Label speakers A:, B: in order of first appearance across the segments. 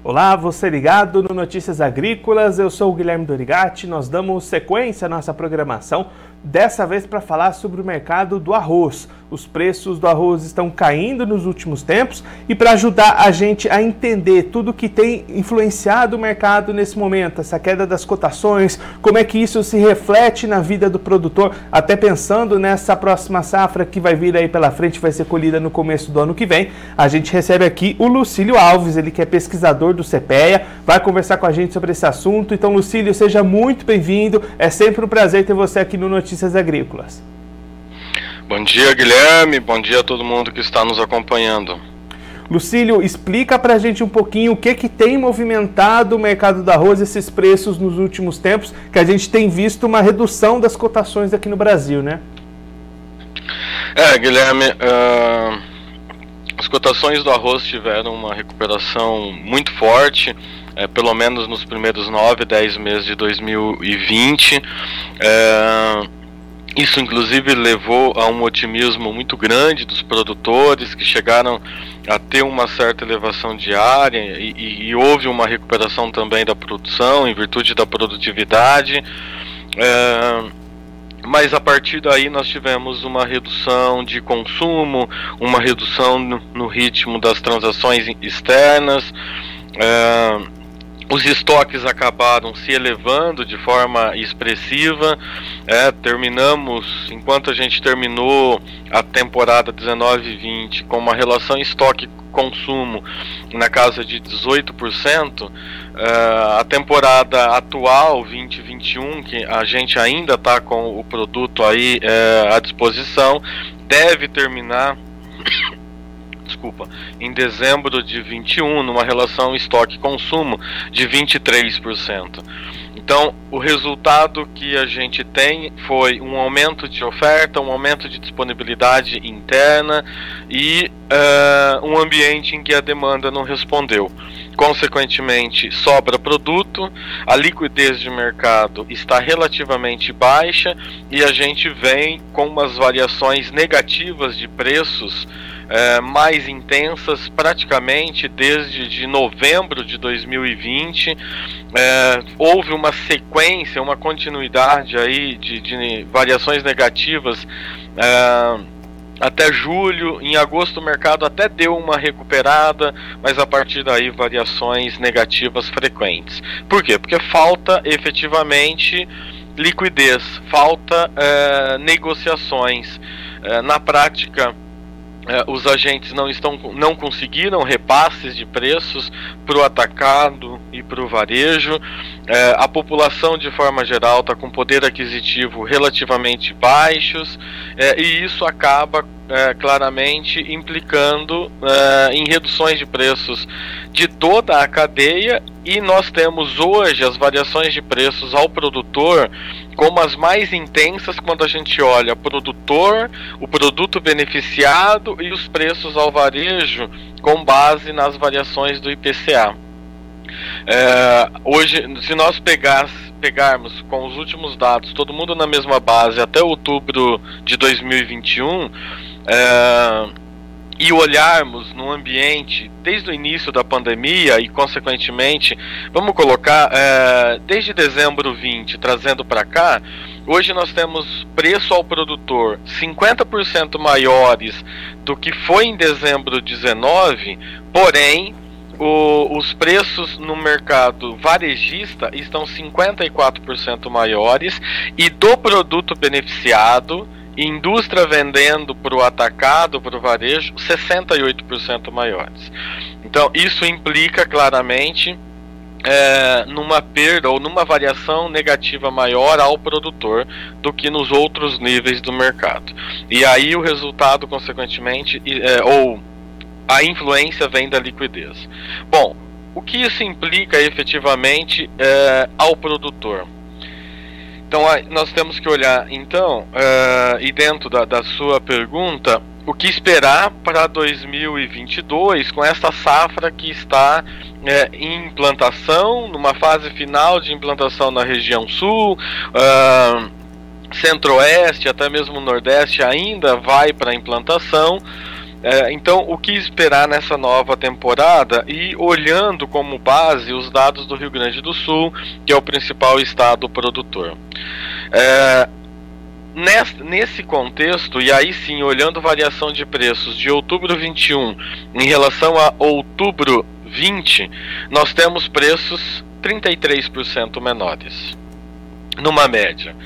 A: Olá, você ligado no Notícias Agrícolas, eu sou o Guilherme Dorigatti, nós damos sequência à nossa programação, dessa vez para falar sobre o mercado do arroz. Os preços do arroz estão caindo nos últimos tempos e para ajudar a gente a entender tudo que tem influenciado o mercado nesse momento, essa queda das cotações, como é que isso se reflete na vida do produtor, até pensando nessa próxima safra que vai vir aí pela frente, vai ser colhida no começo do ano que vem, a gente recebe aqui o Lucílio Alves, ele que é pesquisador do CPEA, vai conversar com a gente sobre esse assunto. Então, Lucílio, seja muito bem-vindo, é sempre um prazer ter você aqui no Notícias Agrícolas.
B: Bom dia, Guilherme, bom dia a todo mundo que está nos acompanhando.
A: Lucílio, explica pra gente um pouquinho o que tem movimentado o mercado do arroz, esses preços nos últimos tempos, que a gente tem visto uma redução das cotações aqui no Brasil, né?
B: Guilherme, as cotações do arroz tiveram uma recuperação muito forte, pelo menos nos primeiros 9, 10 meses de 2020. Isso inclusive levou a um otimismo muito grande dos produtores, que chegaram a ter uma certa elevação diária e houve uma recuperação também da produção em virtude da produtividade. Mas a partir daí nós tivemos uma redução de consumo, uma redução no ritmo das transações externas. Os estoques acabaram se elevando de forma expressiva. Terminamos, enquanto a gente terminou a temporada 19-20 com uma relação estoque-consumo na casa de 18%, a temporada atual 2021, que a gente ainda está com o produto aí à disposição, deve terminar em dezembro de 21, numa relação estoque-consumo de 23%. Então, o resultado que a gente tem foi um aumento de oferta, um aumento de disponibilidade interna e um ambiente em que a demanda não respondeu. Consequentemente, sobra produto, a liquidez de mercado está relativamente baixa e a gente vem com umas variações negativas de preços mais intensas praticamente desde novembro de 2020. Houve uma sequência, uma continuidade aí de variações negativas até julho. Em agosto o mercado até deu uma recuperada, mas a partir daí variações negativas frequentes. Por quê? Porque falta efetivamente liquidez, falta negociações. Na prática, os agentes não conseguiram repasses de preços para o atacado e para o varejo. A população de forma geral está com poder aquisitivo relativamente baixos, e isso acaba claramente implicando em reduções de preços de toda a cadeia, e nós temos hoje as variações de preços ao produtor como as mais intensas quando a gente olha o produtor, o produto beneficiado e os preços ao varejo com base nas variações do IPCA. Hoje, se nós pegarmos com os últimos dados, todo mundo na mesma base até outubro de 2021, e olharmos no ambiente desde o início da pandemia e consequentemente, vamos colocar desde dezembro 20 trazendo para cá, hoje nós temos preço ao produtor 50% maiores do que foi em dezembro 19, porém os preços no mercado varejista estão 54% maiores, e do produto beneficiado, indústria vendendo para o atacado, para o varejo, 68% maiores. Então isso implica claramente numa perda ou numa variação negativa maior ao produtor do que nos outros níveis do mercado. E aí o resultado, consequentemente, ou a influência vem da liquidez. Bom, o que isso implica efetivamente ao produtor? Então nós temos que olhar, então, e dentro da sua pergunta, o que esperar para 2022 com essa safra que está em implantação, numa fase final de implantação na região sul, Centro-Oeste, até mesmo Nordeste ainda vai para a implantação. Então, o que esperar nessa nova temporada? E olhando como base os dados do Rio Grande do Sul, que é o principal estado produtor. Nesse contexto, e aí sim, olhando variação de preços de outubro 21 em relação a outubro 20, nós temos preços 33% menores, numa média,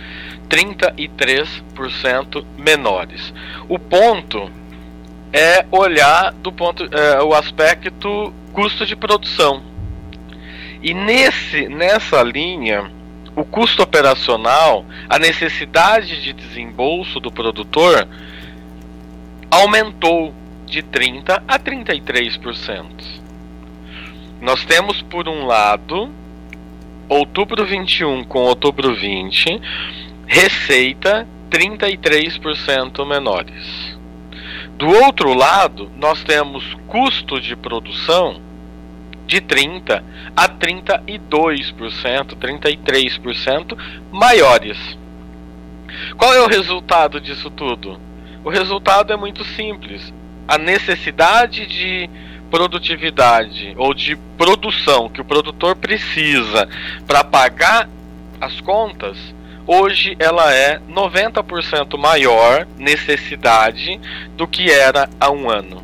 B: 33% menores. O ponto é olhar o aspecto custo de produção. E nessa linha, o custo operacional, a necessidade de desembolso do produtor aumentou de 30% a 33%. Nós temos, por um lado, outubro 21 com outubro 20, receita 33% menores. Do outro lado, nós temos custo de produção de 30% a 32%, 33% maiores. Qual é o resultado disso tudo? O resultado é muito simples. A necessidade de produtividade ou de produção que o produtor precisa para pagar as contas, hoje ela é 90% maior necessidade do que era há um ano.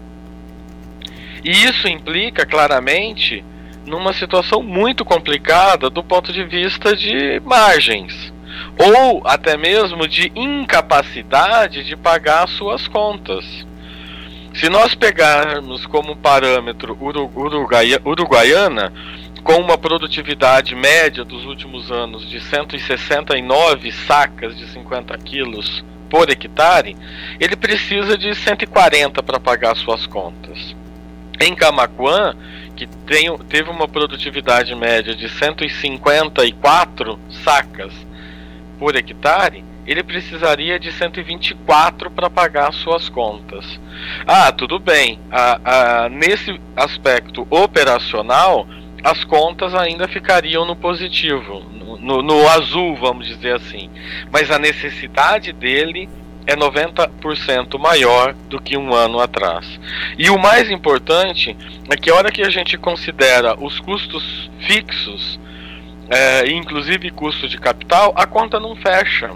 B: E isso implica claramente numa situação muito complicada do ponto de vista de margens, ou até mesmo de incapacidade de pagar as suas contas. Se nós pegarmos como parâmetro Uruguaiana, com uma produtividade média dos últimos anos de 169 sacas de 50 quilos por hectare, ele precisa de 140 para pagar suas contas. Em Camaquã, que teve uma produtividade média de 154 sacas por hectare, ele precisaria de 124 para pagar suas contas. Tudo bem, nesse aspecto operacional, as contas ainda ficariam no positivo, no azul, vamos dizer assim. Mas a necessidade dele é 90% maior do que um ano atrás. E o mais importante é que a hora que a gente considera os custos fixos, inclusive custo de capital, a conta não fecha.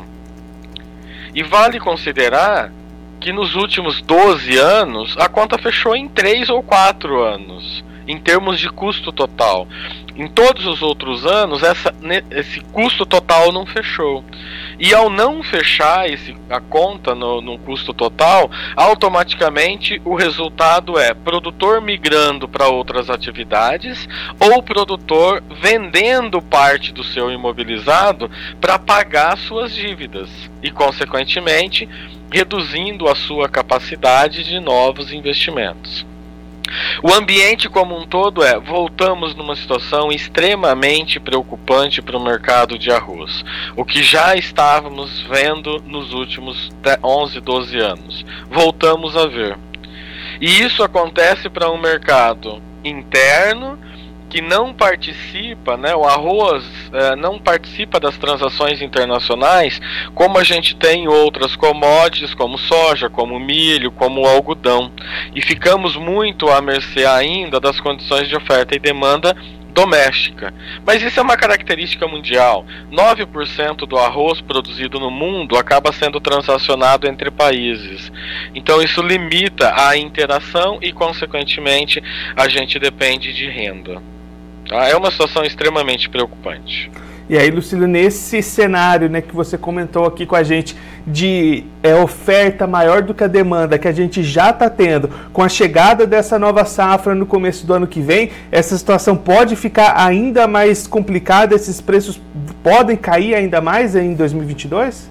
B: E vale considerar que nos últimos 12 anos, a conta fechou em 3 ou 4 anos. Em termos de custo total. Em todos os outros anos, esse custo total não fechou. E ao não fechar a conta no custo total, automaticamente o resultado é produtor migrando para outras atividades ou produtor vendendo parte do seu imobilizado para pagar suas dívidas e, consequentemente, reduzindo a sua capacidade de novos investimentos. O ambiente como um todo voltamos numa situação extremamente preocupante para o mercado de arroz, o que já estávamos vendo nos últimos 11, 12 anos. Voltamos a ver. E isso acontece para um mercado interno que não participa, o arroz não participa das transações internacionais como a gente tem em outras commodities, como soja, como milho, como algodão. E ficamos muito à mercê ainda das condições de oferta e demanda doméstica. Mas isso é uma característica mundial. 9% do arroz produzido no mundo acaba sendo transacionado entre países. Então isso limita a interação e, consequentemente, a gente depende de renda. É uma situação extremamente preocupante.
A: E aí, Lucílio, nesse cenário, que você comentou aqui com a gente de oferta maior do que a demanda que a gente já está tendo, com a chegada dessa nova safra no começo do ano que vem, essa situação pode ficar ainda mais complicada? Esses preços podem cair ainda mais em 2022?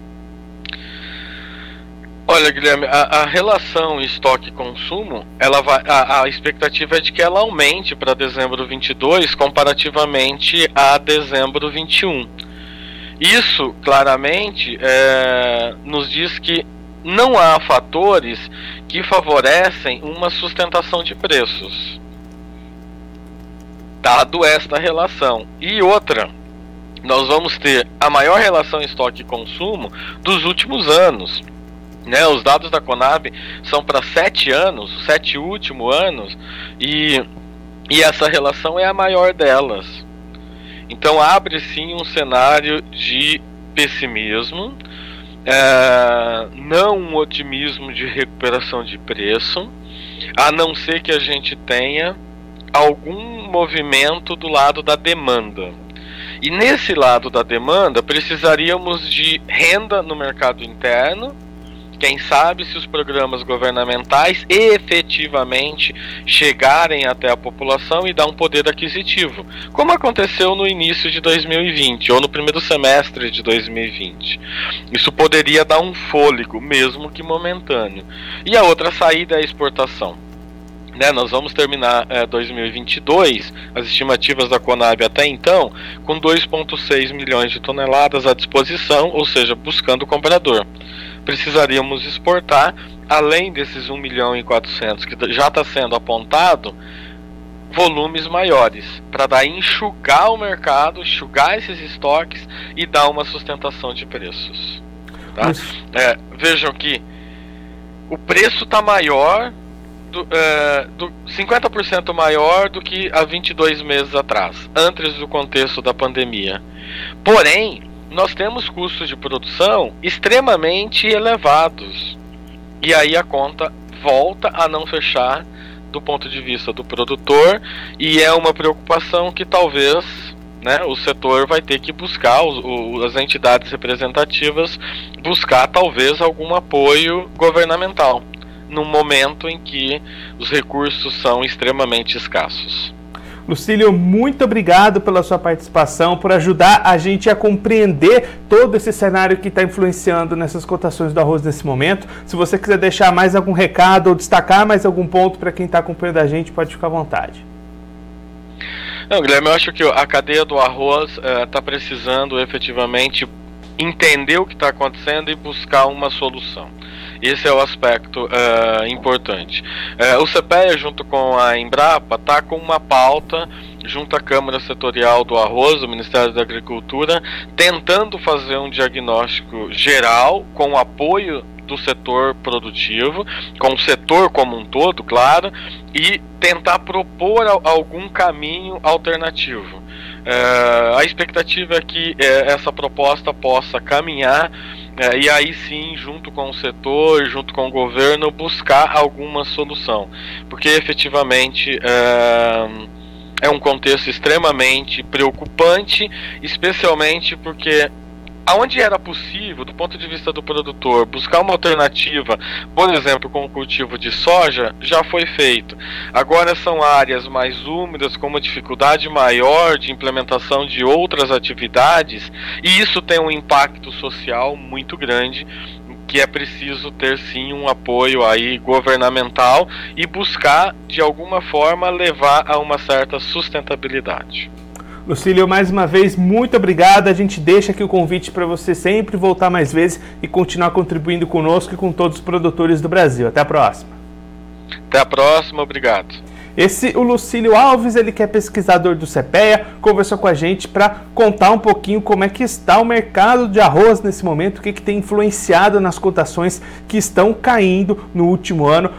B: Olha, Guilherme, a relação estoque-consumo, a expectativa é de que ela aumente para dezembro 22 comparativamente a dezembro 21. Isso, claramente, nos diz que não há fatores que favorecem uma sustentação de preços, dado esta relação. E outra, nós vamos ter a maior relação estoque-consumo dos últimos anos. né? Os dados da Conab são para 7 anos, 7 últimos anos, e essa relação é a maior delas. Então abre sim um cenário de pessimismo, não um otimismo de recuperação de preço, a não ser que a gente tenha algum movimento do lado da demanda. E nesse lado da demanda precisaríamos de renda no mercado interno. Quem sabe, se os programas governamentais efetivamente chegarem até a população e dar um poder aquisitivo, como aconteceu no início de 2020 ou no primeiro semestre de 2020. Isso poderia dar um fôlego, mesmo que momentâneo. E a outra saída é a exportação. Nós vamos terminar 2022, as estimativas da Conab até então, com 2,6 milhões de toneladas à disposição, ou seja, buscando comprador. Precisaríamos exportar, além desses 1 milhão e 400 que já está sendo apontado, volumes maiores, para daí enxugar o mercado, enxugar esses estoques e dar uma sustentação de preços. Tá? Vejam que o preço está maior, 50% maior do que há 22 meses atrás, antes do contexto da pandemia. Porém, nós temos custos de produção extremamente elevados. E aí a conta volta a não fechar do ponto de vista do produtor, e é uma preocupação que talvez, né, o setor vai ter que buscar, as entidades representativas, buscar talvez algum apoio governamental, num momento em que os recursos são extremamente escassos.
A: Lucílio, muito obrigado pela sua participação, por ajudar a gente a compreender todo esse cenário que está influenciando nessas cotações do arroz nesse momento. Se você quiser deixar mais algum recado ou destacar mais algum ponto para quem está acompanhando a gente, pode ficar à vontade.
B: Não, Guilherme, eu acho que a cadeia do arroz está precisando efetivamente entender o que está acontecendo e buscar uma solução. Esse é o aspecto importante. O CPEA, junto com a Embrapa, está com uma pauta junto à Câmara Setorial do Arroz, do Ministério da Agricultura, tentando fazer um diagnóstico geral, com o apoio do setor produtivo, com o setor como um todo, claro, e tentar propor algum caminho alternativo. A expectativa é que essa proposta possa caminhar, e aí sim, junto com o setor, junto com o governo, buscar alguma solução, porque efetivamente é um contexto extremamente preocupante, especialmente porque aonde era possível, do ponto de vista do produtor, buscar uma alternativa, por exemplo, com o cultivo de soja, já foi feito. Agora são áreas mais úmidas, com uma dificuldade maior de implementação de outras atividades, e isso tem um impacto social muito grande, que é preciso ter sim um apoio aí governamental e buscar, de alguma forma, levar a uma certa sustentabilidade.
A: Lucílio, mais uma vez, muito obrigado. A gente deixa aqui o convite para você sempre voltar mais vezes e continuar contribuindo conosco e com todos os produtores do Brasil. Até a próxima.
B: Até a próxima, obrigado.
A: O Lucílio Alves, ele que é pesquisador do CPEA, conversou com a gente para contar um pouquinho como é que está o mercado de arroz nesse momento, o que tem influenciado nas cotações que estão caindo no último ano,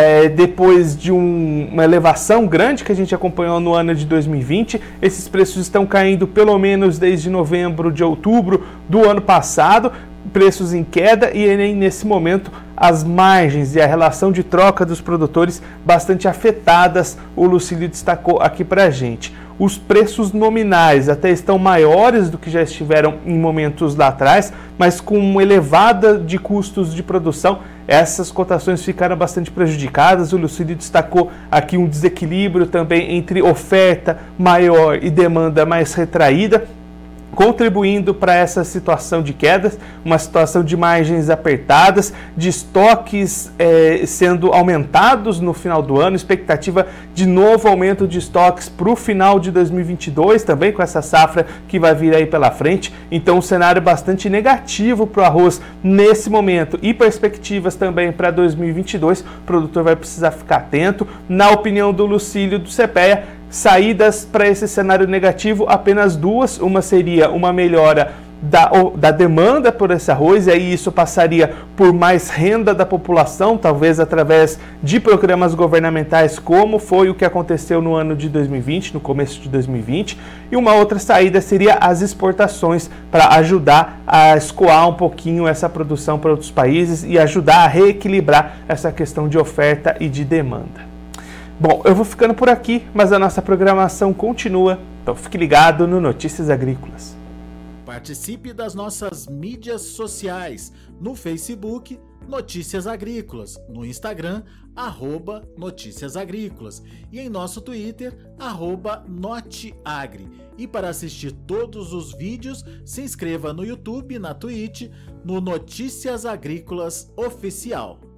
A: depois de uma elevação grande que a gente acompanhou no ano de 2020. Esses preços estão caindo pelo menos desde novembro, de outubro do ano passado, preços em queda, e nesse momento as margens e a relação de troca dos produtores bastante afetadas. O Lucílio destacou aqui para a gente. Os preços nominais até estão maiores do que já estiveram em momentos lá atrás, mas com uma elevada de custos de produção, essas cotações ficaram bastante prejudicadas. O Lucílio destacou aqui um desequilíbrio também entre oferta maior e demanda mais retraída, contribuindo para essa situação de quedas, uma situação de margens apertadas, de estoques sendo aumentados no final do ano, expectativa de novo aumento de estoques para o final de 2022, também com essa safra que vai vir aí pela frente. Então, um cenário bastante negativo para o arroz nesse momento, e perspectivas também para 2022. O produtor vai precisar ficar atento. Na opinião do Lucílio do CPEA, saídas para esse cenário negativo, apenas duas. Uma seria uma melhora da demanda por esse arroz, e aí isso passaria por mais renda da população, talvez através de programas governamentais, como foi o que aconteceu no ano de 2020, no começo de 2020, e uma outra saída seria as exportações, para ajudar a escoar um pouquinho essa produção para outros países e ajudar a reequilibrar essa questão de oferta e de demanda. Bom, eu vou ficando por aqui, mas a nossa programação continua, então fique ligado no Notícias Agrícolas.
C: Participe das nossas mídias sociais, no Facebook, Notícias Agrícolas, no Instagram, @Notícias Agrícolas e em nosso Twitter, @Noteagri. E para assistir todos os vídeos, se inscreva no YouTube, na Twitch, no Notícias Agrícolas Oficial.